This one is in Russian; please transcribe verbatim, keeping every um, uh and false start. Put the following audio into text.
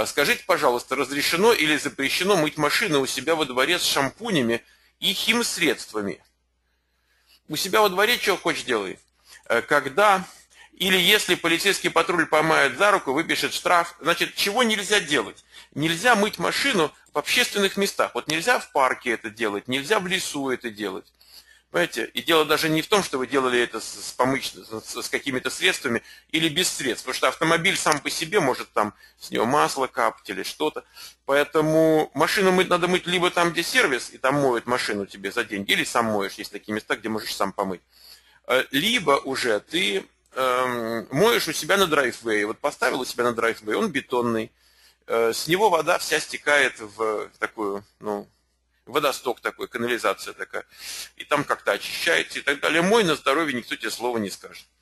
Скажите, пожалуйста, разрешено или запрещено мыть машины у себя во дворе с шампунями и химсредствами? У себя во дворе что хочешь делай. Когда или если полицейский патруль поймает за руку, выпишет штраф, значит, чего нельзя делать? Нельзя мыть машину в общественных местах. Вот нельзя в парке это делать, нельзя в лесу это делать. Понимаете? И дело даже не в том, что вы делали это с, помыч... с какими-то средствами или без средств. Потому что автомобиль сам по себе может там с него масло капать или что-то. Поэтому машину мыть надо мыть либо там, где сервис, и там моют машину тебе за деньги, или сам моешь. Есть такие места, где можешь сам помыть. Либо уже ты эм, моешь у себя на драйввее. Вот поставил у себя на драйввее, он бетонный. Э, с него вода вся стекает в такую, ну, водосток такой, канализация такая. И там как-то очищается и так далее. Мой на здоровье, никто тебе слова не скажет.